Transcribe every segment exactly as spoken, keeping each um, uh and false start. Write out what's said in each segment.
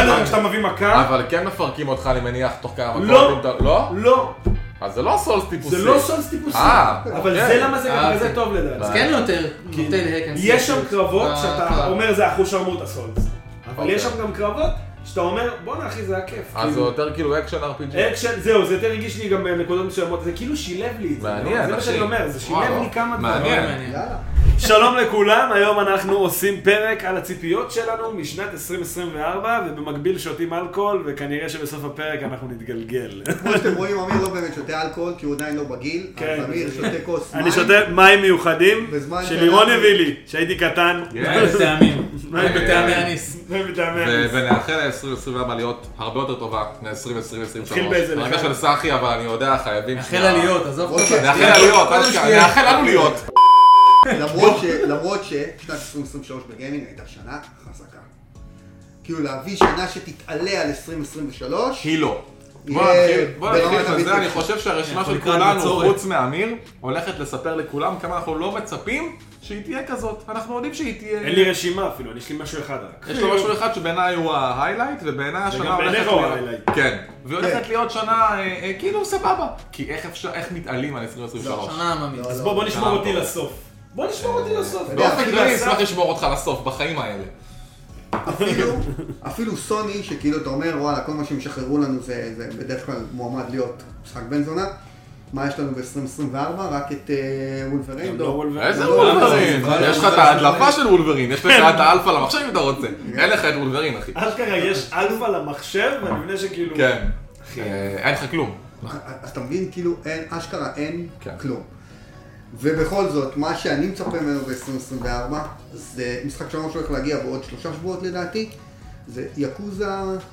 בסדר, כשאתה מביא מכה. אבל כן מפרקים אותך, אני מניח, תוך כמה מכות. לא. לא? לא. אז זה לא סולס טיפוסי. זה לא סולס טיפוסי. אבל זה למה זה כזה טוב לדעת. אז כן יותר נותן הקנסט. יש שם קרבות שאתה אומר זה אחוז שרמוט הסולס. אבל יש שם גם קרבות שאתה אומר בואנה אחי זה היה כיף. אז זה יותר כאילו אקשן אר פי ג'י. אקשן, זהו, זה יותר הרגיש לי גם בנקודות מסוימות, זה כאילו שילב לי את זה. מעניין, זה מה שאני אומר, זה שילב לי כמה דברים. מעניין. שלום לכולם, היום אנחנו עושים פרק על הציפיות שלנו משנת עשרים עשרים וארבע ובמקביל שותים אלכוהול וכנראה שבסוף הפרק אנחנו נתגלגל. כמו שאתם רואים, אמיר לא באמת שותה אלכוהול כי הוא עדיין לא בגיל, אז אמיר שותה כוס מים. אני שותה מים מיוחדים שלירון הביא לי, שהייתי קטן. מים בטעמים. מים בטעמי אניס. מים בטעמי אניס. ונאחל ל-עשרים עשרים וארבע להיות הרבה יותר טובה מ-עשרים עשרים עשרים ושלוש. נתחיל באיזה רגע של סחי, אבל אני יודע, חייבים... נאחל עליות, עזוב אותך. נאחל עליות, נאחל לנו להיות. למרות ששנת עשרים עשרים ושלוש בגיימינג הייתה שנה חזקה. כאילו להביא שנה שתתעלה על עשרים עשרים ושלוש. היא לא. בוא נתחיל בזה, אני חושב שהרשימה של כולנו, חוץ מאמיר, הולכת לספר לכולם כמה אנחנו לא מצפים שהיא תהיה כזאת. אנחנו יודעים שהיא תהיה... אין לי רשימה אפילו, יש לי משהו אחד רק. יש לו משהו אחד שבעיניי הוא ההיילייט, ובעיניי השנה הולכת להיות... וגם בעיניך הוא ההיילייט. כן. והיא הולכת להיות שנה כאילו סבבה. כי איך מתעלים על עשרים עשרים ושלוש? שנה עממית. אז בוא נשמור אותי לסוף. בוא נשמור אותי לסוף. באופן כללי אשמח לשמור אותך לסוף, בחיים האלה. אפילו, אפילו סוני, שכאילו אתה אומר, וואלה, כל מה שהם שחררו לנו זה, זה בדרך כלל מועמד להיות משחק בן זונה. מה יש לנו ב-עשרים עשרים וארבע? רק את וולברין? איזה וולברין? יש לך את ההדלפה של וולברין, יש לך את האלפא למחשב אם אתה רוצה. אין לך את וולברין, אחי. אשכרה, יש אלפא למחשב, ואני מבין שכאילו... כן. אין לך כלום. אז אתה מבין, כאילו, אשכרה אין כלום. ובכל זאת, מה שאני מצפה ממנו ב-עשרים עשרים וארבע, זה משחק שלנו שהולך להגיע בעוד שלושה שבועות לדעתי, זה יקוזה...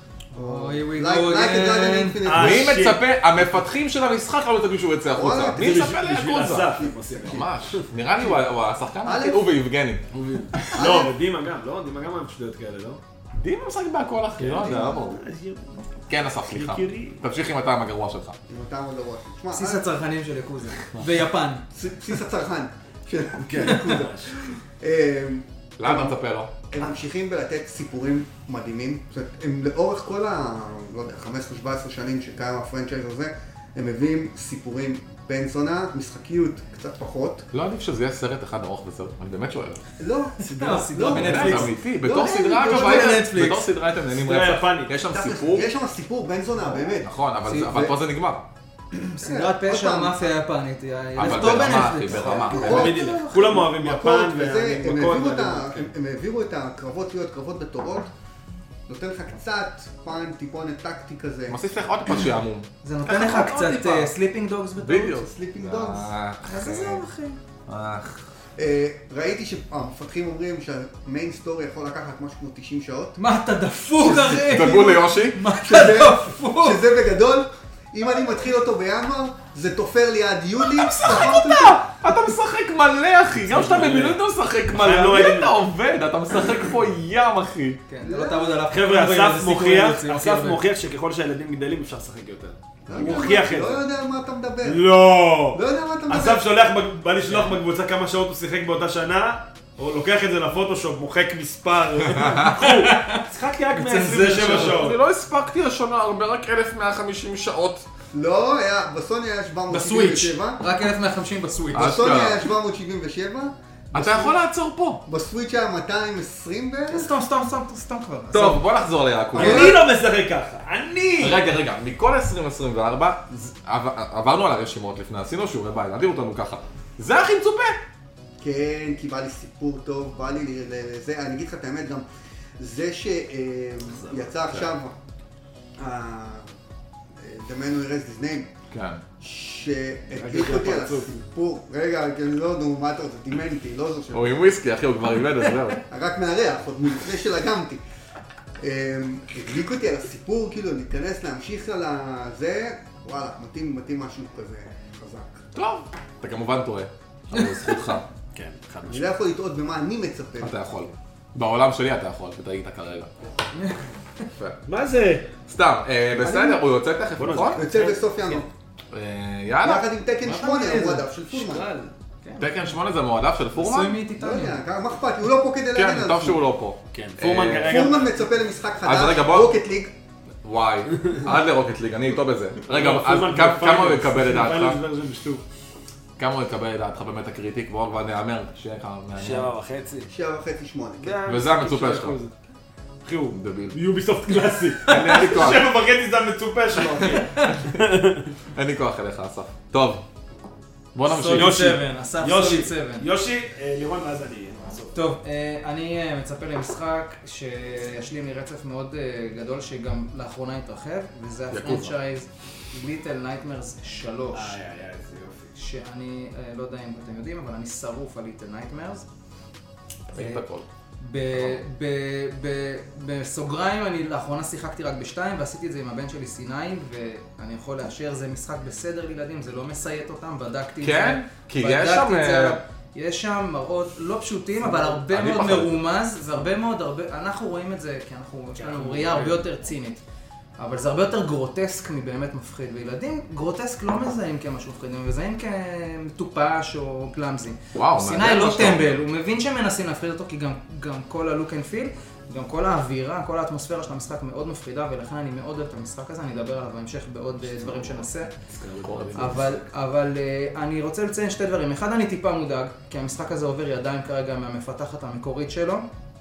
מי מצפה, המפתחים של המשחק לא מצפים שהוא יצא החוצה. מי מצפה ליקוזה? ממש. נראה לי הוא השחקן הכי, הוא ויבגני. לא, ודימה גם, לא? דימה גם היה שטויות כאלה, לא? דימה משחק בהכל אחי, לא יודע, בואו. כן אסף, סליחה. תמשיך עם הטעם הגרוע שלך. עם הטעם הגרוע שלך. בסיס הצרכנים של יקוזה. ויפן. בסיס הצרכן. כן, יקוזה. למה אתה מצפה לו? הם ממשיכים בלתת סיפורים מדהימים. הם לאורך כל ה... לא יודע, חמש עשרה שבע עשרה שנים שקיים הפרנצ'ייז הזה, הם מביאים סיפורים בן זונה, משחקיות קצת פחות. לא עדיף שזה יהיה סרט אחד ארוך וסרט, אני באמת שואל. לא, סדרה, סדרה בנטפליקס. אמיתי, בתור סדרה אגב, בתור סדרה אתם נהנים רצח. יש שם סיפור. יש שם סיפור בן זונה, באמת. נכון, אבל פה זה נגמר. סדרת פשע מאפיה יפנית, אבל ברמה, אחי, ברמה. כולם אוהבים יפן הם העבירו את הקרבות להיות קרבות בתורות, נותן לך קצת פן, טיפונת טקטי כזה. מוסיף לך עוד פעם שעמום. זה נותן לך קצת סליפינג דוגס בתורות? בדיוק. סליפינג דוגס. אז עזוב אחי. ראיתי שהמפתחים אומרים שהמיין סטורי יכול לקחת משהו כמו תשעים שעות. מה אתה דפוק אחי? דגול ליושי? מה אתה דפוק? שזה בגדול. אם אני מתחיל אותו בינואר, זה תופר לי עד יולי. אתה משחק אותה! אתה משחק מלא אחי! גם כשאתה במילואים אתה משחק מלא. מי אתה עובד? אתה משחק פה ים אחי. כן, אתה לא תעבוד עליו. חבר'ה, אסף מוכיח, אסף מוכיח שככל שהילדים גדלים אפשר לשחק יותר. הוא מוכיח את זה. לא יודע על מה אתה מדבר. לא! לא יודע על מה אתה מדבר. אסף שולח, בא לשלוח בקבוצה כמה שעות הוא שיחק באותה שנה, או לוקח את זה לפוטושופ, מוחק מספר. שחקתי רק מאה עשרים ושבע שעות. אני לא הספקתי השנה הרבה, רק אלף מאה וחמישים שעות. לא, בסוני היה שבע מאות שבעים ושבע. רק אלף מאה וחמישים בסוויץ'. בסוני היה שבע מאות שבעים ושבע. אתה יכול לעצור פה. בסוויץ' היה מאתיים ועשרים בערך. סתם, סתם, סתם, סתם כבר. טוב, בוא נחזור ליעקב. אני לא משחק ככה, אני! רגע, רגע, מכל עשרים עשרים וארבע, עברנו על הרשימות לפני, עשינו שיעורי בית, נדיר אותנו ככה. זה הכי מצופה! כן, כי בא לי סיפור טוב, בא לי לזה, אני אגיד לך את האמת גם, זה שיצא עכשיו, דמנו ירז דיזניים, שהדליק אותי על הסיפור, רגע, לא, נו, מה אתה רוצה, דימנטי, לא זו שלו. הוא עם וויסקי, אחי, הוא כבר איבד, אז זהו. רק מהריח, עוד מלפני שלגמתי. הדליק אותי על הסיפור, כאילו, להיכנס, להמשיך על הזה, וואלה, מתאים, מתאים משהו כזה חזק. טוב, אתה כמובן טועה, אבל זכותך. כן, חד משמעית. אני לא יכול לטעות במה אני מצפה. אתה יכול. בעולם שלי אתה יכול, ותראית כרגע. מה זה? סתם, בסדר, הוא יוצא תכף, נכון? יוצא בסוף ינואר. יאללה. יחד עם תקן שמונה, הוא הדף של פולמן. טקן שמונה זה מועדף של פורמן? עשוי לא מטיטניום. יודע, מה אכפת? הוא לא פה כדי להגן על כן, זה. טוב שהוא לא פה. כן, פורמן כרגע... פורמן מצפה למשחק אז רגע, חדש, בוא- רוקט ליג. וואי, עד לרוקט ליג, אני איתו בזה. רגע, לא, אז פורמן כמה- כבר כמה הוא פיינלס, יקבל לדעתך? פיינלס ורז'ן שטו. כמה הוא יקבל לדעתך באמת הקריטיק? בואו כבר נאמר, שיהיה לך מעניין. שבע וחצי. שבע וחצי שמונה. כן. וזה המצופה שלך. אחי, הוא דביל. יוביסופט קלאסי. אין לי כוח. שבע וחצי זה המצופה שלו, אחי. אין לי כוח אליך, אסף. טוב, בוא נמשיך. סוליד יושי. שבע, אסף יושי, סוליד שבע. יושי, אה, לירון, ואז אני אהיה. בסוף. טוב, אה, אני אה, מצפה למשחק שישלים לי רצף מאוד אה, גדול שגם לאחרונה התרחב, וזה יקובה. הפרנצ'ייז ליטל נייטמרס שלוש. איי, איי, איי, איזה יופי. שאני אה, לא יודע אם אתם יודעים, אבל אני שרוף על ליטל נייטמרס. תגיד את הכל. ב- ב- ב- בסוגריים, אני לאחרונה שיחקתי רק בשתיים ועשיתי את זה עם הבן שלי סיני, ואני יכול לאשר, זה משחק בסדר לילדים, זה לא מסייט אותם, בדקתי את זה. כן? כי בדקתי יש שם... את זה, אה, יש שם מראות לא פשוטים, אבל הרבה אני מאוד פחדתי. מרומז, והרבה מאוד, הרבה, אנחנו רואים את זה כי אנחנו, יש לנו אנחנו ראייה רואים. הרבה יותר צינית. אבל זה הרבה יותר גרוטסק מבאמת מפחיד, וילדים גרוטסק לא מזהים כמשהו מפחיד, הם מזהים כמטופש או קלאמזי. וואו, סיני מעניין לא מה שאתה אומר. טמבל, הוא מבין שהם מנסים להפחיד אותו, כי גם, גם כל הלוק אנד פיל, גם כל האווירה, כל האטמוספירה של המשחק מאוד מפחידה, ולכן אני מאוד אוהב את המשחק הזה, אני אדבר עליו בהמשך בעוד אה, דברים שנעשה. אבל, אבל אה, אני רוצה לציין שתי דברים. אחד, אני טיפה מודאג, כי המשחק הזה עובר ידיים כרגע מהמפתחת המקורית שלו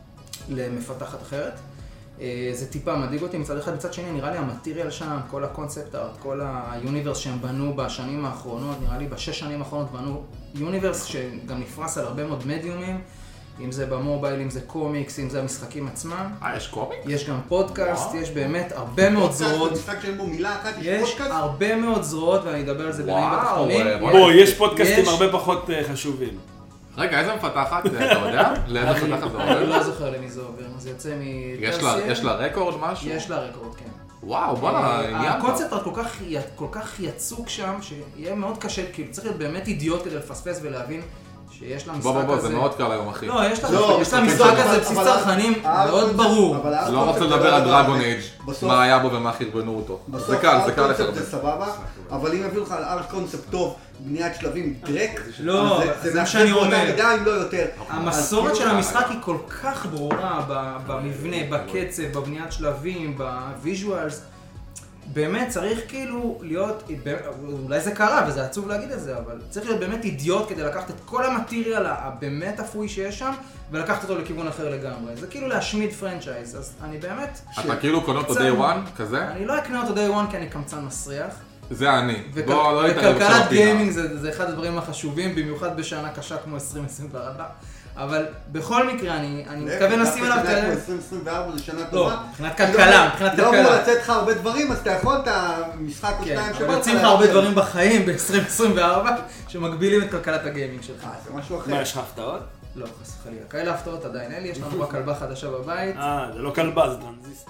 למפתחת אחרת. אה, זה טיפה מדאיג אותי מצד אחד, מצד שני נראה לי המטריאל שם, כל הקונספט ארט, כל היוניברס שהם בנו בשנים האחרונות, נראה לי בשש שנים האחרונות בנו יוניברס שגם נפרס על הרבה מאוד מדיומים, אם זה במובייל, אם זה קומיקס, אם זה המשחקים עצמם. אה, יש קומיק? יש גם פודקאסט, יש באמת הרבה מאוד זרועות. זה משחק שאין בו מילה אחת, יש יש פודקאסט. הרבה מאוד זרועות, ואני אדבר על זה בנעים וואו, בתחתונים. אה, בוא, יש פודקאסטים יש- הרבה פחות אה, חשובים. רגע, איזה מפתחת? אתה יודע? לאיזה מפתחת זה אני עובר? לא זוכר למי זה עובר, זה יוצא יש לה- מטרסיאן. יש לה רקורד משהו? יש לה רקורד, כן. וואו, בואנה, עניין. הקונספט כל כך, כל כך יצוק שם, שיהיה מאוד קשה, כאילו צריך להיות באמת אידיוט כדי לפספס ולהבין שיש למשחק בוא הזה... בוא בוא, זה מאוד קל היום, אחי. לא, יש לה- לא, יש לה אבל- משחק אבל- הזה בסיס אבל- צרכנים אבל- מאוד אבל- ברור. אבל הארט לא רוצה קונספט לדבר על זה דרגון הרבה. אייג', בסוף- מה היה בו ומה חרבנו אותו. בסוף זה קל, זה קל הארט לך. קונספט זה סבבה, אבל אם יביאו לך על ארט קונספט טוב, בניית שלבים, דרק, לא, אז זה זה מה שאני מאחד באותה אומר. מידה, אם לא יותר. המסורת אז של כאילו- המשחק היא כל כך ברורה ב- במבנה, בקצב, בבניית שלבים, בוויז'ואלס. באמת צריך כאילו להיות, אולי זה קרה וזה עצוב להגיד את זה, אבל צריך להיות באמת אידיוט כדי לקחת את כל המטריאל הבאמת אפוי שיש שם ולקחת אותו לכיוון אחר לגמרי. זה כאילו להשמיד פרנצ'ייז, אז אני באמת... אתה כאילו קונה אותו קצת- day one, כזה? אני לא אקנה אותו day one כי אני קמצן מסריח. זה אני. וכל- בוא, לא נתערב וכלכלת עכשיו בפינה. גיימינג זה, זה אחד הדברים החשובים, במיוחד בשנה קשה כמו עשרים עשרים וארבע. אבל בכל מקרה, אני, אני מתכוון לשים עליו את דווקא ה... שנה כמו עשרים עשרים וארבע זה שנה לא, טובה. מבחינת כלכלה, מבחינת לא אמור כלכלה. לצאת לך הרבה דברים, אז אתה יכול את המשחק או כן, שתיים אבל שבא יוצאים לך הרבה דברים בחיים ב-עשרים עשרים וארבע שמגבילים את כלכלת הגיימינג שלך. אה, זה משהו אחר. מה, יש לך הפתעות? לא, חס וחלילה. כאלה הפתעות עדיין אין לי, יש לנו רק כלבה חדשה בבית. אה, זה לא כלבה, זה טרנזיסטור.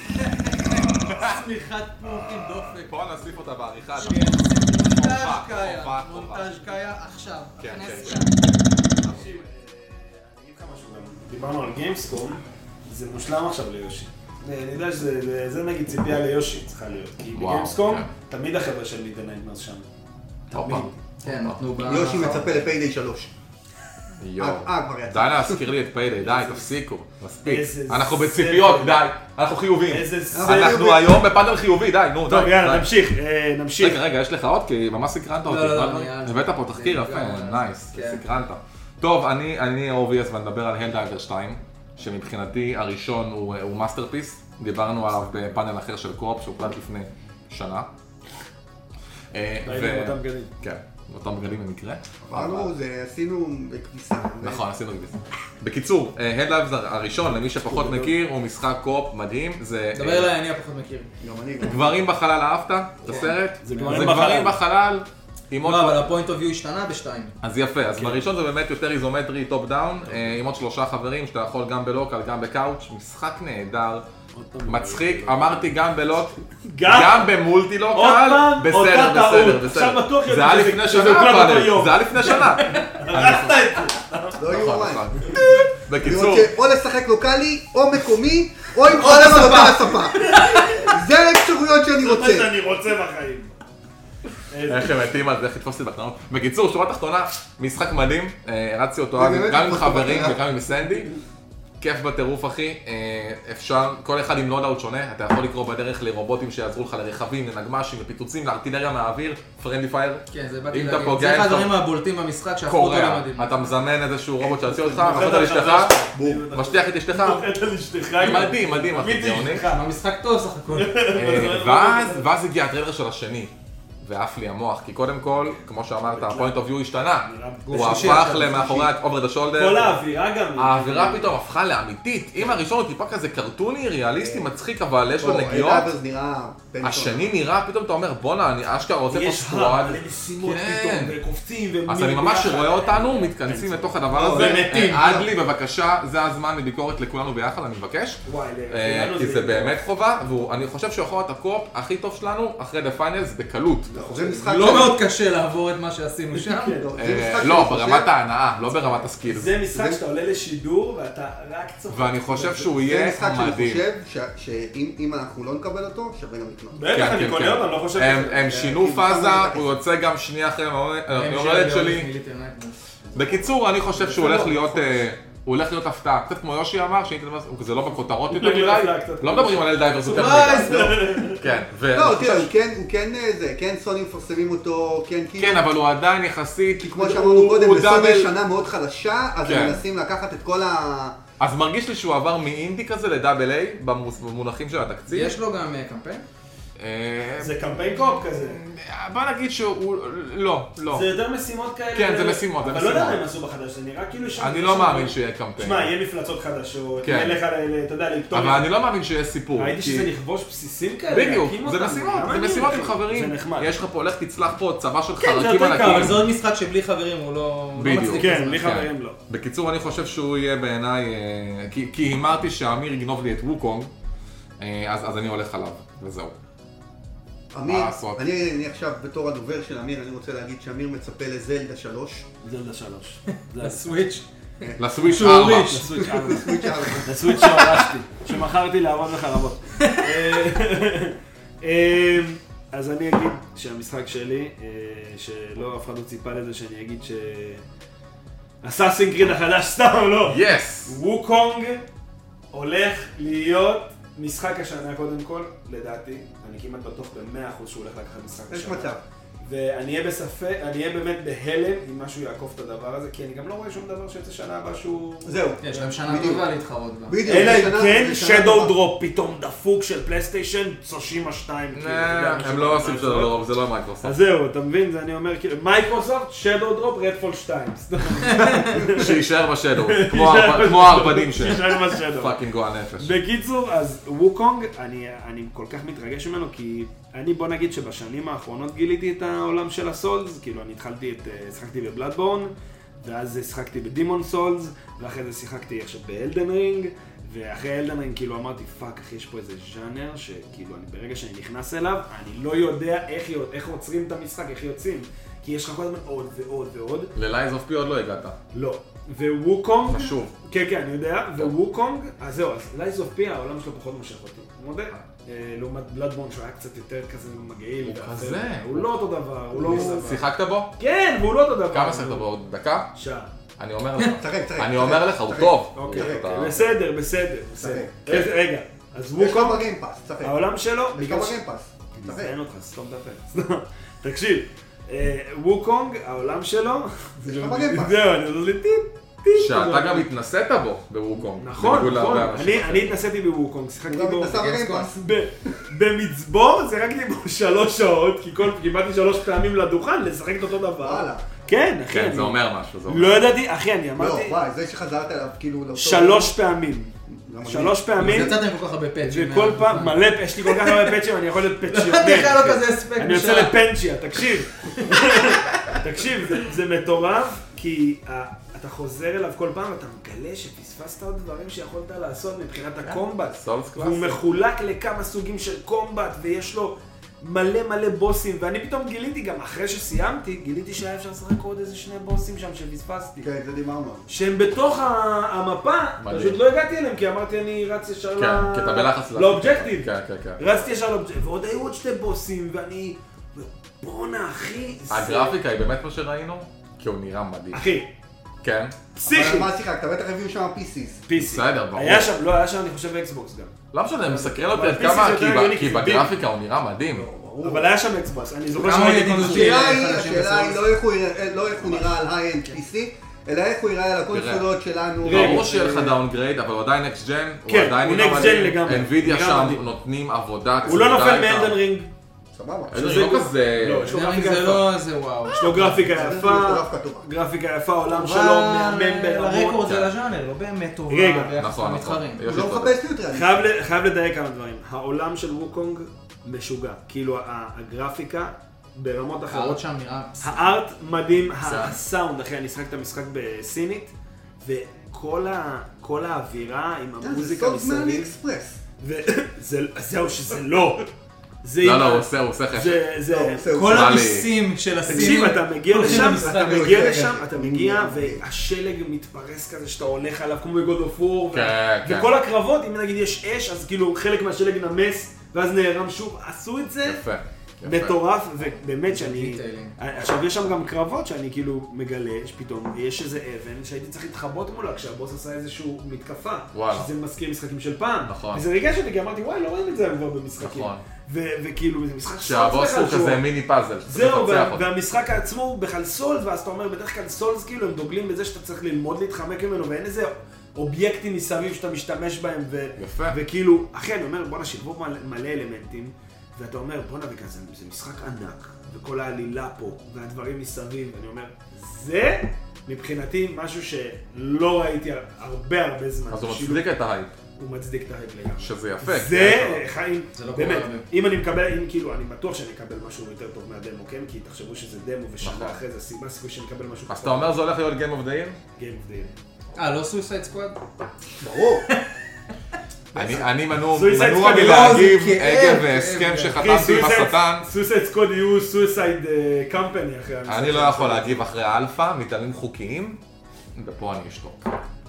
צמיחת פרוחים דופק. בוא נוסיף אותה בעריכה. מונטאז' חובה, קאיה, חובה, מונטאז' קאיה עכשיו. כן, הכנס כן. כאן. תקשיב, אה, אני אגיד לך משהו גם. דיברנו על גיימסקום, זה מושלם עכשיו ליושי. אני יודע שזה זה- זה נגיד ציפייה ליושי צריכה להיות. כי וואו, בגיימסקום, כן. תמיד החבר'ה של ליטל נייטמרס שם. הופה. כן, נתנו ב... יושי מצפה לפיידיי שלוש. יואו. אה, כבר יצא. די להזכיר לי את פיידיי, די, תפסיקו. מספיק. איזה אנחנו סבל. בציפיות, די. אנחנו חיוביים. איזה סבל. אנחנו היום בפאנל חיובי, די, נו, די. טוב, יאללה, די. נמשיך, אה, נמשיך. רגע, רגע, יש לך עוד? כי ממש סקרנת אותי. לא, לא, מה? אני- הבאת פה תחקיר זה יפה, גם- נייס, כן. סקרנת. טוב, אני אני אובייס ואני מדבר על הלדייבר שתיים, שמבחינתי הראשון הוא הוא מאסטרפיס. דיברנו עליו בפאנל אחר של קו-אופ שהוקלט לפני שנה. אה, ראינו ו- אותם בגדים. כן, אותם בגדים במקרה. אמרנו, זה עשינו בכביסה. נכון, עשינו כביסה. בקיצור, הלדייבר הראשון, למי שפחות מכיר, הוא משחק קו-אופ מדהים. זה דבר אליי, אני הפחות מכיר. גם אני גם. גברים בחלל, אהבת את הסרט? זה זה גברים גברים בחלל. בחלל. עם עוד לא, אבל הפוינט אוף יו השתנה בשתיים. אז יפה, אז בראשון זה באמת יותר איזומטרי, טופ דאון, עם עוד שלושה חברים שאתה יכול גם בלוקל, גם בקאוץ', משחק נהדר, מצחיק, אמרתי גם בלוק, גם? גם במולטי עוד לוקל, פעם? בסדר, אותה טעות. בסדר, עכשיו בסדר. בטוח זה יודעים היה שזה- לפני שזה שנה, הוקלט באותו אבל יום. זה היה לפני שנה. הרסת את זה. לא נכון, יאומן. נכון. אני בקיצור, רוצה או לשחק לוקאלי, או מקומי, או עם חולם על אותה הספה. זה האפשרויות שאני זה מה רוצה. שאני רוצה בחיים. אה, איך הם מתים על זה, איך לתפוס לי בקטנות. בקיצור, שורה תחתונה, משחק מדהים, הרצתי אותו גם עם חברים וגם עם סנדי. כיף בטירוף אחי, אפשר, כל אחד עם לודאוט שונה, אתה יכול לקרוא בדרך לרובוטים שיעזרו לך לרכבים, לנגמ"שים, לפיצוצים, לארטילריה מהאוויר, פרנדלי פייר. כן, זה באתי להגיד, זה אחד הדברים הבולטים במשחק שהפכו אותו למדהים. אתה מזמן איזשהו רובוט שיוציא אותך, מחוט על אשתך, משטיח את אשתך. מדהים, מדהים, אחי, גאוני. המשחק טוב סך הכל. ואז הגיע הטריילר של השני. ועף לי המוח, כי קודם כל, כמו שאמרת, ה-point of view השתנה. הוא הפך למאחורי over the shoulder. כל האווירה גם. האווירה פתאום הפכה לאמיתית. אם הראשון הוא טיפה כזה קרטוני, ריאליסטי, מצחיק, אבל יש לו נגיעות. השני נראה, פתאום אתה אומר, בואנה, אני אשכרה רוצה פה סקוואד. יש משימות פתאום, וקופצים. אז אני ממש רואה אותנו, מתכנסים לתוך הדבר הזה. עד לי, בבקשה, זה הזמן לביקורת לכולנו ביחד, אני מבקש. כי זה באמת חובה, ואני חושב שהוא יכול להיות הקופ הכי טוב שלנו, אחרי The Finals, בקלות. לא מאוד קשה לעבור את מה שעשינו שם. לא, ברמת ההנאה, לא ברמת הסקיל. זה משחק שאתה עולה לשידור ואתה רק צוחק. ואני חושב שהוא יהיה מדהים. זה משחק שאני חושב שאם אנחנו לא נקבל אותו, שווה גם לקנות. בטח, אני קונה אותו, אני לא חושב. הם שינו פאזה, הוא יוצא גם שנייה אחרי המולדת שלי. בקיצור, אני חושב שהוא הולך להיות... הוא הולך להיות הפתעה, קצת כמו יושי אמר, שזה לא בכותרות יותר מדי, לא מדברים על אלדייברס יותר מדי. כן, לא, תראה, הוא כן זה, כן סוני מפרסמים אותו, כן כאילו... כן, אבל הוא עדיין יחסית... כי כמו שאמרנו קודם, בסוני שנה מאוד חדשה, אז הם מנסים לקחת את כל ה... אז מרגיש לי שהוא עבר מאינדי כזה לדאבל איי, במונחים של התקציב. יש לו גם קמפיין? זה קמפיין קופ כזה. בוא נגיד שהוא... לא, לא. זה יותר משימות כאלה. כן, זה משימות, זה משימות. אבל לא יודע מה הם עשו בחדש, זה נראה כאילו... אני לא מאמין שיהיה קמפיין. שמע, יהיה מפלצות חדשות, יהיה לך, אתה יודע, לפתור... אבל אני לא מאמין שיהיה סיפור. ראיתי שזה לכבוש בסיסים כאלה. בדיוק, זה משימות, זה משימות עם חברים. יש לך פה, הולך תצלח פה צבא של חרקים ענקים. אבל זה עוד משחק שבלי חברים הוא לא מצליק. כן, בלי חברים לא. בקיצור, אני חושב שהוא יהיה בעיניי... כי הימרתי שאמיר יגנוב לי את ווקונג, אז אני הולך עליו, וזהו. אמיר, אני, אני עכשיו בתור הדובר של אמיר, אני רוצה להגיד שאמיר מצפה לזלדה שלוש. זלדה שלוש. לסוויץ'. לסוויץ' ארבע. לסוויץ' ארבע. לסוויץ' שהורשתי, שמכרתי לעבוד בחרבות. אז אני אגיד שהמשחק שלי, שלא אף אחד לא ציפה לזה שאני אגיד ש... אסאסינס קריד החדש סתם, לא. יס! ווקונג הולך להיות... משחק השנה קודם כל, לדעתי, אני כמעט בטוח ב-מאה אחוז שהוא הולך לקחת משחק השנה. יש מצב. ואני אהיה בספק, אני אהיה באמת בהלם אם משהו יעקוף את הדבר הזה, כי אני גם לא רואה שום דבר שיוצא שנה הבאה שהוא... זהו. יש להם שנה טובה להתחרות בה. בדיוק. אלא אם כן, שדו דרופ פתאום דפוק של פלייסטיישן, צושימה שתיים. הם לא עושים שדו דרופ, זה לא מייקרוסופט. אז זהו, אתה מבין, אני אומר כאילו, מייקרוסופט, שדו דרופ, רדפול שתיים. שישאר בשדו, כמו הערפדים של... שישאר בשדו. פאקינג גועל נפש. בקיצור, אז ווקונג, אני כל כך מתרגש ממנו, כי אני בוא נגיד שבשנים האחרונות גיליתי את העולם של הסולס, כאילו אני התחלתי את, שחקתי בבלאדבורן, ואז שחקתי בדימון סולס, ואחרי זה שיחקתי עכשיו באלדן רינג, ואחרי אלדן רינג כאילו אמרתי, פאק אחי, יש פה איזה ז'אנר, שכאילו אני, ברגע שאני נכנס אליו, אני לא יודע איך, איך עוצרים את המשחק, איך יוצאים, כי יש לך כל הזמן עוד ועוד ועוד. ללייז אוף פי עוד לא הגעת. לא. וווקונג, חשוב. כן, כן, אני יודע, וווקונג, אז זהו, אז לייז אוף פי העולם שלו פחות מושך אותי, מודה. לעומת בלאדבורן שהוא היה קצת יותר כזה מגעיל. הוא כזה. הוא לא אותו דבר, הוא לא אותו דבר. שיחקת בו? כן, והוא לא אותו דבר. כמה שיחקת בו? דקה? שעה. אני אומר לך. צחק, צחק. אני אומר לך, הוא טוב. אוקיי, בסדר, בסדר. רגע, אז ווקונג, יש לו בגיימפאס, צחק. העולם שלו, יש לו בגיימפאס. אני מזיין אותך, סתום את הפה. תקשיב, ווקונג, העולם שלו, יש לו בגיימפאס. זהו, אני עושה לי טיפ. שאתה גם התנסית בו בווקונג. נכון, נכון. אני התנסיתי בווקונג, שיחקתי בו במצבור, שיחקתי בו שלוש שעות, כי קיבלתי שלוש פעמים לדוכן לשחק את אותו דבר. כן, אחי. כן, זה אומר משהו. לא ידעתי, אחי, אני אמרתי... לא, וואי, זה שחזרת אליו, כאילו... שלוש פעמים. שלוש פעמים. אז יצאתם כל כך הרבה פאצ'ים. וכל פעם, מלא, יש לי כל כך הרבה פאצ'ים, אני יכול להיות פאצ'יונר. תראה לו כזה אספקט. אני יוצא לפנצ'יה, תקשיב. תקשיב, זה מטורף, כי אתה חוזר אליו כל פעם, ואתה מגלה שפספסת עוד דברים שיכולת לעשות מבחינת הקומבט. והוא מחולק לכמה סוגים של קומבט, ויש לו מלא מלא בוסים, ואני פתאום גיליתי, גם אחרי שסיימתי, גיליתי שהיה אפשר לשחק עוד איזה שני בוסים שם שפספסתי. כן, זה דיברנו. שהם בתוך המפה, פשוט לא הגעתי אליהם, כי אמרתי אני רץ ישר לאובג'קטיב. רצתי ישר לאובג'קטיב, ועוד היו עוד שתי בוסים, ואני... בואנה אחי, הגרפיקה היא באמת מה שראינו? כי הוא נראה מדהים. אחי, כן. פסיכי. אבל מה שיחקת? בטח הביאו שם פי סיס. פי סי. בסדר, ברור. היה שם, לא, היה שם אני חושב אקסבוקס גם. לא משנה, מסקרן אותי אבל עד פי סי כמה, זה כי יותר ב- הגיוני, כי כי זה בגרפיקה הוא נראה מדהים. אבל היה שם אקסבוקס, אני זוכר כמה שראיתי ידידותי. קונסולים. השאלה היא, חדשים השאלה היא בסולס. לא איך הוא יראה- לא איך הוא נראה על היי-אנד פי סי, אלא איך הוא יראה על הקונסולות שלנו. ברור שיהיה לך דאונגרייד, אבל הוא עדיין נקסט ג'ן, הוא כן, עדיין הוא נראה next gen מדהים. לגמרי. אינווידיה נראה שם מדהים. נותנים עבודה הוא לא צמודה נופל איתם. מאלדן רינג. סבבה. אלדן שזה- רינג לא כזה... לא, יש לו גם אם גרפיקה זה יפה. לא איזה וואו. יש לו גרפיקה זה יפה, דווקא טובה. גרפיקה יפה, עולם שלו אבל מהמם ברמות. לרקורד זה לז'אנר, לא באמת טובה רגע. ביחס נכון, נכון. למתחרים. יש הוא לא לי מחפש ניוטרלי. חייב ל- חייב לדייק כמה דברים. העולם של ווקונג משוגע. כאילו ה- הגרפיקה ברמות אחרות. הארט שם נראה... הארט מדהים, בסדר. הסאונד, אחי, אני אשחק את המשחק בסינית, וכל ה- כל האווירה עם זה המוזיקה סוף מאלי מסביב, אקספרס. וזהו שזה לא. זה לא, עם לא, ה- הוא עושה, הוא עושה חשב. זה, לא, זה, זהו. כל נראה לי- המיסים של הסינים. תקשיב, אתה מגיע הולכים לשם, למשחק אתה הזה. מגיע כן, לשם, כן. אתה מגיע, והשלג מתפרס כזה שאתה הולך עליו כמו בגוד אוף וור, כן, כן. וכל הקרבות, אם נגיד יש אש, אז כאילו חלק מהשלג נמס, ואז נערם שוב, עשו את זה. יפה. יפה. מטורף, ובאמת שאני... דיטיילינג. עכשיו יש שם גם קרבות שאני כאילו מגלה, שפתאום יש איזה אבן שהייתי צריך להתחבות מולה כשהבוס עשה איזשהו מתקפה. וואלה. שזה מזכיר משחקים של פעם. נכון. וזה ריגש אותי, כי אמרתי, וואי, לא רואים את זה היום כבר במשחקים. נכון. ו- וכאילו, זה משחק סולס שהבוס בכלל הוא שהוא- כזה מיני פאזל. שצריך זהו, לפצח וה- אותו. והמשחק עצמו הוא בכלל סולס, ואז אתה אומר, בדרך כלל סולס כאילו הם דוגלים בזה שאתה צריך ללמוד להתחמק ממנו, ואין איזה אובייקטים מסביב שאתה משתמש בהם, ו- יפה. וכאילו, אחי, אני אומר, בואנה, שילבו מלא, מלא אלמנטים, ואתה אומר, בואנה, וכזה, זה משחק ענק, וכל העלילה פה, והדברים מסביב, אני אומר, זה מבחינתי משהו שלא ראיתי הרבה הרבה זמן. אז הוא שילוב- מצדיק את ההייפ. הוא מצדיק את ההייפ לגמרי. שזה יפה. זה, חיים, זה לא קורה באמת, הרבה. אם אני מקבל, אם כאילו, אני בטוח שאני אקבל משהו יותר טוב מהדמו, כן? כי תחשבו שזה דמו ושנה נכון. אחרי זה, מה הסיכוי שאני אקבל משהו אז אתה אומר זה הולך להיות Game of the Year? Game of the Year. אה, לא סויסייד סקוואד? ברור. אני אני מנוע Suicide מנוע Squad מלהגיב לא, זה כאב, עקב הסכם כאב. שחתמתי עם השטן. סויסייד סקווד יהיו סויסייד קמפני אחרי המשחק. אני לא יכול להגיב אחרי האלפא, מטעמים חוקיים, ופה אני אשתוק.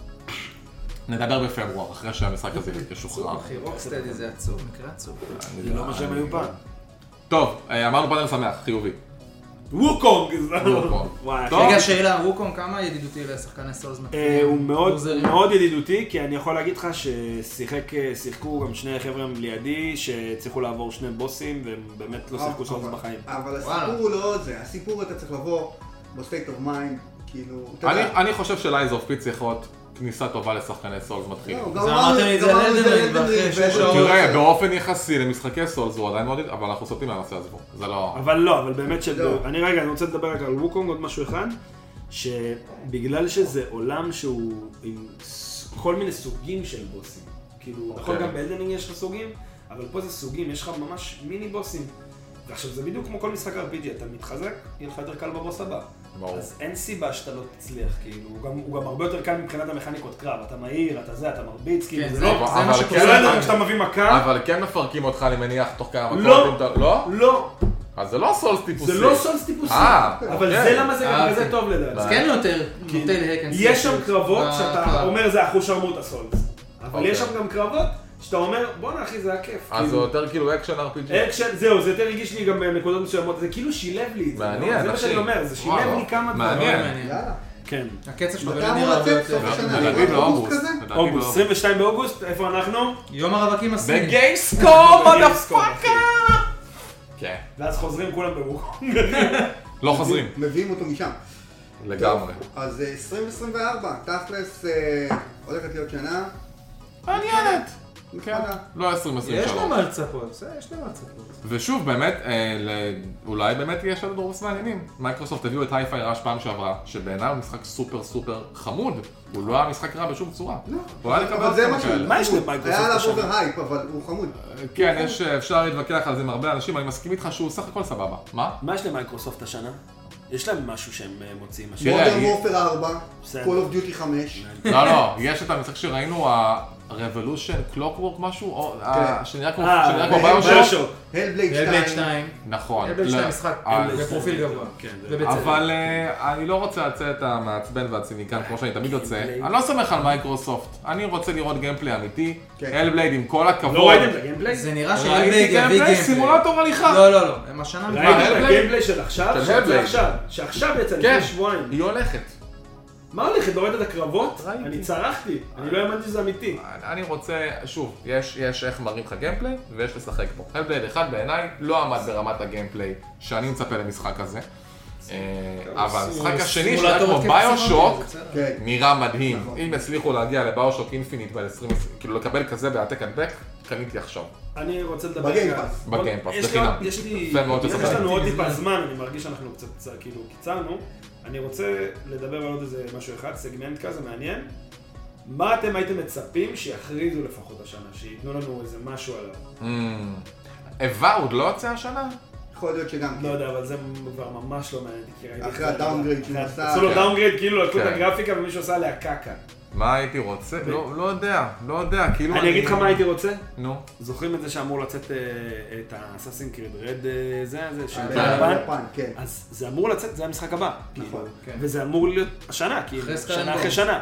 נדבר בפברואר, אחרי שהמשחק הזה ישוחרר. אחי, רוקסטדי זה עצוב, מקרה עצוב. אני זה לא מה שהם היו פעם. טוב, אה, אמרנו פאנל שמח, חיובי. ווקונג! ווקונג. וואי, טוב. רגע, שאלה, ווקון כמה ידידותי לשחקני סולס אה, מתחילים? הוא מאוד לוזרים? מאוד ידידותי, כי אני יכול להגיד לך ששיחק, אה, שיחקו גם שני חבר'ה לידי, שהצליחו לעבור שני בוסים, והם באמת לא שיחקו סולס אבל- בחיים. אבל וואלה. הסיפור הוא לא זה, הסיפור אתה צריך לבוא בסטייט אוף מיינד, כאילו, אתה אני- יודע. אני חושב שלייז אוף פיץ יכול להיות כניסה טובה לשחקני סולס מתחילים. לא, גם זה אמרנו- אמרתם לי את זה גם אמרנו לאלדן רינג, לאלדן ואחרי רינג, שש ואלדן שעות- רינג. תראה, באופן יחסי למשחקי סולס הוא עדיין מאוד, אבל אנחנו סוטים מהנושא הזה פה. זה לא... אבל לא, אבל באמת של... לא. אני רגע, אני רוצה לדבר רק על ווקונג, עוד משהו אחד, שבגלל שזה עולם שהוא עם ס- כל מיני סוגים של בוסים. כאילו, נכון אוקיי. גם באלדנינג יש לך סוגים, אבל פה זה סוגים, יש לך ממש מיני בוסים. ועכשיו זה בדיוק כמו כל משחק אר פי ג'י, אתה מתחזק, יהיה לך יותר קל בבוס הבא. ברור. אז אין סיבה שאתה לא תצליח, כאילו, הוא גם, הוא גם הרבה יותר קל מבחינת המכניקות קרב, אתה מהיר, אתה זה, אתה מרביץ, כאילו, כן, זה זה- לא... זה מה אבל שקורה. זה לא כן- יודע שאתה מביא מכה, אבל כן מפרקים אותך, אני מניח, תוך כמה מכות. לא. אם אתה- לא? לא, אז זה לא סולס טיפוסי. זה לא סולס טיפוסי, אה, אבל אוקיי. זה למה זה גם אהבתי. כזה טוב לדעתי. אז כן יותר נוטה להקן יש שם קרבות שאתה אומר זה אחוז שרמוט הסולס, אבל אוקיי. יש שם גם קרבות שאתה אומר בואנה אחי זה היה כיף. אז זה כאילו, יותר כאילו אקשן אר פי ג'י. אקשן, זהו, זה יותר הרגיש לי גם בנקודות מסוימות, זה כאילו שילב לי את זה. מעניין, זה מה אחי. שאני אומר, זה שילב וואו, לי כמה מעניין. דברים. יאללה. כן. הקצב שלו מתי באמת אמור נראה הרבה לצאת? יותר. סוף השנה. לדעתי אוגוסט באוגוסט. כזה? לדעתי אוגוסט, באוגוסט. עשרים ושתיים באוגוסט, איפה אנחנו? יום הרווקים הסיני. בגיימסקום, בגיימסקום, מודפאקר! כן. ואז חוזרים כולם בווקונג. לא חוזרים. מביאים אותו משם. לגמרי. אז אה, עשרים עשרים וארבע, תכלס אה, הולכת להיות שנה. מעניינת. כן. נחמדה. לא עשרים עשרים יש ושלוש. להם מה לצפות, בסדר, יש להם מה לצפות. ושוב, באמת, אה, ל- אולי באמת יהיה שלנו דורס מעניינים. מייקרוסופט הביאו את הייפיי ראש פעם שעברה, שבעיניי הוא משחק סופר סופר חמוד. הוא לא היה משחק רע בשום צורה. לא. הוא היה לקבל אבל זה כמה מה כאלה. שהוא מה יש חמוד. למייקרוסופט היה עליו השנה? אובר הייפ, אבל הוא חמוד. כן, יש, אפשר להתווכח על זה עם הרבה אנשים, אני מסכים איתך שהוא סך הכל סבבה. מה? מה יש למייקרוסופט השנה? יש להם משהו שהם אה, מוציאים השנה. תראה, מודרן היא- וורפר ארבע, בסדר. Call of Duty חמש. לא, לא, יש את המשחק שראינו, רבולושן, קלוקוורק משהו, או שנראה כמו ביושוק. הלבלייד שתיים. נכון. הלבלייד שתיים משחק בפרופיל גבוה. אבל אני לא רוצה לצאת המעצבן והציניקן כמו שאני תמיד יוצא. אני לא סומך על מייקרוסופט. אני רוצה לראות גיימפליי אמיתי. הלבלייד עם כל הכבוד. לא ראיתם את הגיימפליי? זה נראה שהלבלייד יביא גיימפליי. סימולטור הליכה. לא, לא, לא. הם השנה... ראיתם את הגיימפליי של עכשיו? שעכשיו יצא לפני שבועיים. היא הולכת. מה הולכת? לא ראית את הקרבות? אני צרחתי, אני לא האמנתי שזה אמיתי. אני רוצה, שוב, יש איך מראים לך גיימפליי ויש לשחק פה. הלבלייד אחד בעיניי לא עמד ברמת הגיימפליי שאני מצפה למשחק הזה. אבל המשחק השני שהיה כמו ביושוק נראה מדהים. אם הצליחו להגיע לביושוק אינפיניט ב-עשרים, כאילו לקבל כזה בהעתק הדבק, קניתי עכשיו. אני רוצה לדבר... בגיימפאס. בגיימפאס, בחינם. יש לנו עוד טיפה זמן, אני מרגיש שאנחנו קצת כאילו קיצרנו. אני רוצה לדבר על עוד איזה משהו אחד, סגמנט כזה מעניין. מה אתם הייתם מצפים שיכריזו לפחות השנה, שייתנו לנו איזה משהו עליו? אבאוד לא יוצא השנה? יכול להיות שגם לא יודע, אבל זה כבר ממש לא מעניין. אחרי הדאונגרייד שהוא עשה... עשו לו דאונגרייד, כאילו לקחו את הגרפיקה ומישהו עושה עליה קקה. מה הייתי רוצה? לא יודע, לא יודע, כאילו... אני אגיד לך מה הייתי רוצה? נו. זוכרים את זה שאמור לצאת את האסאסין קריד רד זה, זה, של ביפן? כן. אז זה אמור לצאת, זה המשחק הבא. נכון. וזה אמור להיות השנה, כאילו, שנה אחרי שנה.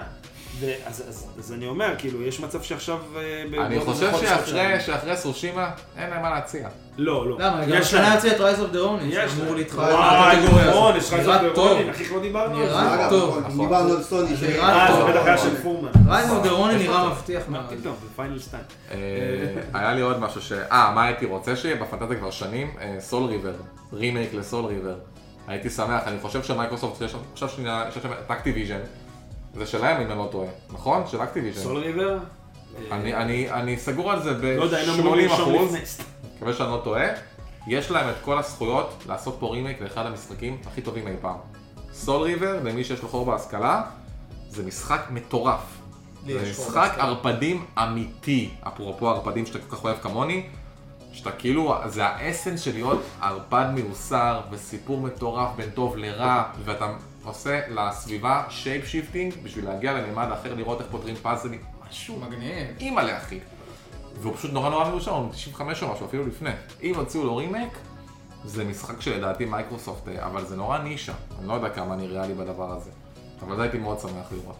אז אני אומר, כאילו, יש מצב שעכשיו... אני חושב שאחרי סושימה אין להם מה להציע. לא, לא. למה? גם השנה יוצא את רייז אוף דה רוני, שאמור להתחרט בקטגוריה הזאת. נכון, יש רייז אוף דה רוני, הכי כבר דיברנו על זה. נראה טוב. דיברנו על סוני. אה, זה בטח היה של פורמן. רייז אוף דה רוני נראה מבטיח מאוד. פתאום, בפיינל שתיים. היה לי עוד משהו ש... אה, מה הייתי רוצה שיהיה? בפנטזיה כבר שנים, סול ריבר. רימייק לסול ריבר. הייתי שמח, אני חושב שמייקרוסופט, יש עכשיו שנייה, יש שם את אקטיביז'ן. זה שלהם אם אני לא טועה, נכון? של אקטיביז'ן. סול ריבר? אני סגור על זה ב-שמונים אחוז. מקווה שאני לא טועה. יש להם את כל הזכויות לעשות פה רימייק לאחד המשחקים הכי טובים אי פעם. סול ריבר, למי שיש לו חור בהשכלה, זה משחק מטורף. זה משחק ערפדים אמיתי. אפרופו ערפדים שאתה כל כך אוהב כמוני, שאתה כאילו, זה האסנס של להיות ערפד מיוסר וסיפור מטורף בין טוב לרע, ואתה עושה לסביבה שייפ שיפטינג בשביל להגיע לממד אחר, לראות איך פותרים פאזלים, משהו מגניב. אימא'לה אחי. והוא פשוט נורא נורא מיושר, הוא תשעים וחמש או משהו, אפילו לפני. אם הוציאו לו רימייק, זה משחק שלדעתי מייקרוסופט, אבל זה נורא נישה. אני לא יודע כמה אני ריאלי בדבר הזה. אבל זה הייתי מאוד שמח לראות.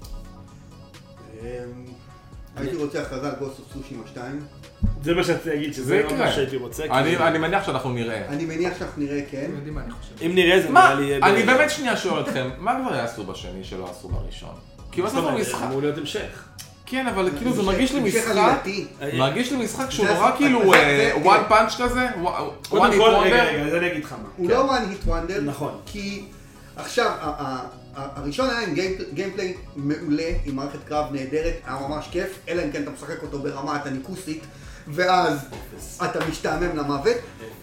הייתי רוצה הכרזה על גוסט אוף סושימה שתיים. זה מה שאתה להגיד, שזה לא מה שהייתי רוצה. אני מניח שאנחנו נראה. אני מניח שאנחנו נראה, כן. יודעים מה אני חושב. אם נראה זה נראה לי... אני באמת שנייה שואל אתכם, מה כבר יעשו בשני שלא עשו בראשון? כי מה זה משחק? אמור להיות המשך. כן, אבל כאילו זה מרגיש לי משחק, מרגיש לי משחק שהוא נורא כאילו one punch כזה, one hit wonder. רגע, רגע, זה אני אגיד לך מה. הוא לא one hit wonder, נכון. כי עכשיו, הראשון היה עם גיימפליי מעולה, עם מערכת קרב נהדרת, היה ממש כיף, אלא אם כן אתה משחק אותו ברמה הטניקוסית, ואז אתה משתעמם למוות.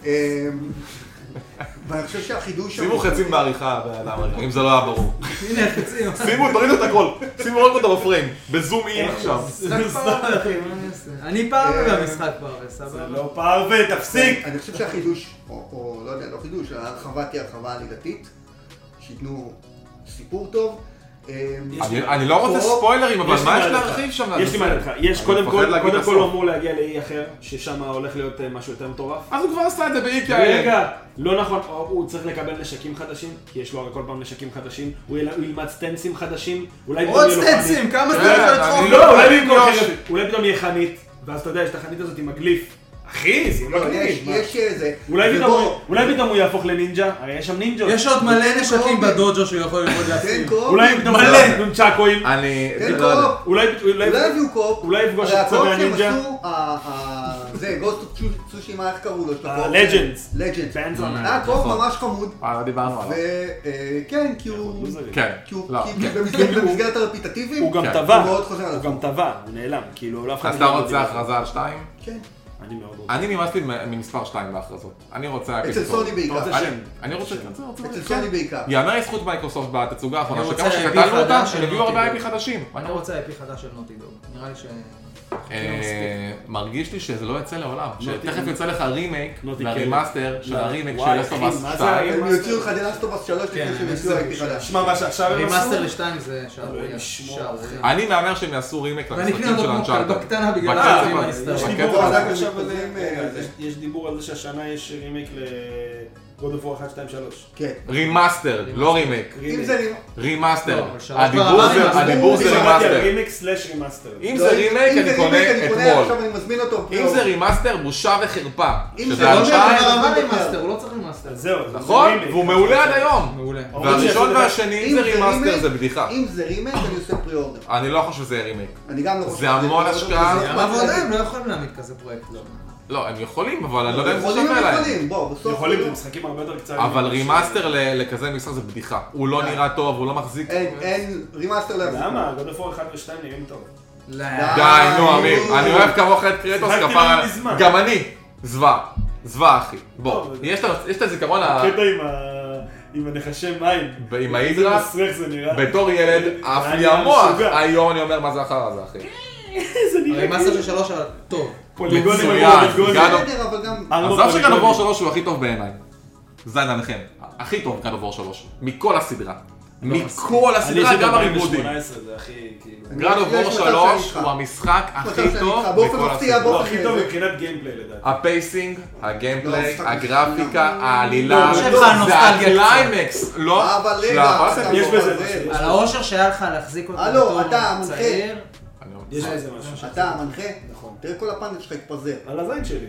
ואני חושב שהחידוש... שימו חצים בעריכה, אם זה לא היה ברור. הנה, חצים. שימו, תורידו את הכל. שימו רק אותו בפריים, בזום אין עכשיו. אני פרווה במשחק פרווה, סבבה. זה לא פרווה, תפסיק! אני חושב שהחידוש, או לא יודע, לא חידוש, ההרחבה תהיה הרחבה עלילתית, שיתנו סיפור טוב. אני לא רוצה ספוילרים, אבל מה יש להרחיב שם? יש לי מה להרחיב. יש קודם כל הוא אמור להגיע לאי אחר, ששם הולך להיות משהו יותר מטורף. אז הוא כבר עשה את זה באי כאלה. רגע, לא נכון, הוא צריך לקבל נשקים חדשים, כי יש לו הרי כל פעם נשקים חדשים, הוא ילמד סטנסים חדשים, עוד סטנסים, כמה סטנסים? לא, אולי פתאום יהיה חנית, ואז אתה יודע, יש את החנית הזאת עם הגליף. אחי, זה מגניב. יש איזה... אולי פתאום הוא יהפוך לנינג'ה, הרי יש שם נינג'ות. יש עוד מלא נשקים בדוג'ו שהוא יכול ללמוד להפעיל. אולי פתאום מלא נונצ'קואים. אני... תן קופ. אולי הביאו קופ. אולי יפגוש את צבא הנינג'ה. הרי הקופ שהם עשו, זה, גוסט אוף סושימה, איך קראו לו? לג'נדס. לג'נדס. פנזון. היה קופ ממש חמוד. אה, דיברנו עליו. וכן, כי הוא... כן. כי הוא במסגרת הרפיטטיביים. הוא גם טבע. הוא גם טבע, הוא נעלם. כאילו, לא אף אחד... אז אתה רוצה הכרזה על שתיים? כן. אני מאוד רוצה. אני נמאס לי ממספר שתיים בהכרזות. אני רוצה... אצל סוני בעיקר. אני רוצה... אצל סוני בעיקר. יאמר לזכות מייקרוסופט בתצוגה האחרונה, שכמה שכתבנו אותה, הם הביאו הרבה איי פי חדשים. אני רוצה איי פי חדש של נוטי דוג. נראה לי ש... מרגיש לי שזה לא יצא לעולם, שתכף יוצא לך רימייק והרימאסטר של הרימייק של וואי, אסטובס אחי, מה זה שתיים. הם יוציאו לך דלסטובס שלוש לפני שהם יוציאו הייתי חדש. שמע, מה שעכשיו הם עשו? רימאסטר לשתיים זה שערוריה. אני מאמר שהם יעשו רימייק ואני למשחקים קנה של אותו אנצ'ארטד. בקטנה בגלל בקטנה, העצים בקטנה. הנסתר. יש בקטע דיבור על הזה. זה עכשיו, חוזרים, אה, יש- יש דיבור על זה שהשנה יש רימייק ל-God of War אחת, שתיים, שלוש. כן. רימאסטר, לא רימייק. אם זה נראה... רימאסטר. לא, אבל שלוש הדיבור כבר זה- אמרנו, הדיבור זה רימאסטר. רימייק סלאש רימאסטר. אם זה רימייק אני קונה אתמול. עכשיו אני מזמין אותו. אם זה רימאסטר בושה וחרפה. אם שזה זה לא אנצ'ארטד, רימייק, כבר אמר אז רימאסטר, הוא לא צריך רימאסטר. זהו. זה נכון? רימייק. והוא מעולה עד היום. מעולה. והראשון והשני אם זה רימאסטר רימייק- זה בדיחה. אם זה רימייק אני עושה פרי-אורדר. אני לא חושב שזה יהיה רימייק. אני גם לא חושב. זה המון שזה- השקעה. זה- גם עבודה, הם לא יכולים להעמיד כזה פרויקט. לא, הם יכולים, אבל אני לא יודע אם זה יכולים, שווה הם להם. יכולים, בוא, בסוף... יכולים, לא- זה משחקים הרבה יותר קצרים. אבל רימאסטר ל- לכזה משחק זה בדיחה. הוא לא נראה טוב, הוא לא מחזיק. אין, אין, רימאסטר לא יחזיק. למה? God of War אחת ושתיים נראים טוב. לא. די, נו אמיר, אני אוהב כמוך את קרטוס שיחקתי כפרה. לא מזמן. גם אני. זוועה. זוועה אחי. בוא, טוב, יש את ה- יש את הזיכרון ה... הקטע עם ה... עם הנחשי מים. עם איזה ההידרה, מסריח זה נראה. בתור ילד עף לי היה המוח. משוגע. היום אני אומר מה זה החרא הזה אחי. איזה נראה הרימאסטר של שלוש היה טוב. פוליגונים מצוין. על פוליגונים. גד- בסדר, אבל גם... ארבע עזוב שגד פוליגונים. אוף שלוש הוא הכי טוב בעיניי. זין עליכם. הכי טוב גד אוף שלוש. מכל הסדרה. מכל אני הסדרה, של גם אלפיים הריבודים. שמונה עשרה זה הכי כאילו... גרד אוף יש מצב שלוש שאני הוא המשחק מצב הכי שאני טוב איתך. באופן בכל מפתיע, הסדרה. הוא באופן- הכי טוב מבחינת גיימפליי לדעתי. הפייסינג, הגיימפליי, לא, הגרפיקה, לא, העלילה, לא, זה לא, נוסטלגיה הקליימקס, לא? אבל רגע, שלב. אתה יש לא בזה עובד. משהו. על האושר שהיה לך להחזיק אותו הלו, בתור אתה המנחה. צעיר. אני- יש בזה משהו. אתה המנחה? נכון. תראה כל הפאנל שלך התפזר. על הזין שלי.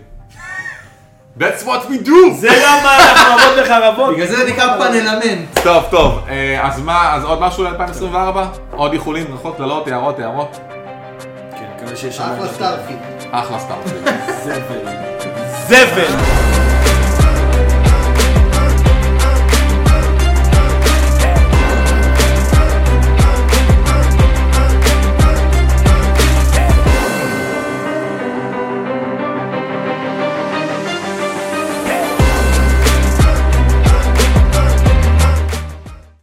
That's what we do! זה למה אנחנו עבוד לחרבות. בגלל זה נקרא פאנלמנט. טוב, טוב, אה, אז מה, אז עוד משהו ל-אלפיים עשרים וארבע? עוד איחולים, ברכות, קללות, הערות, הערות? כן, מקווה שיש שם... אחלה סטארפיט. אחלה סטארט. זבל. זבל!